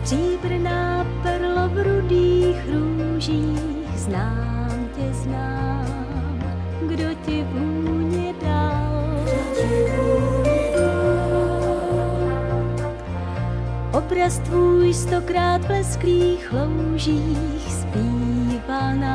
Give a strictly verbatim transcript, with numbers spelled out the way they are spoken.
Stříbrná perlo v rudých růžích, znám tě, znám, kdo ti vůně dal. Obraz tvůj stokrát v lesklých loužích zpíval nám.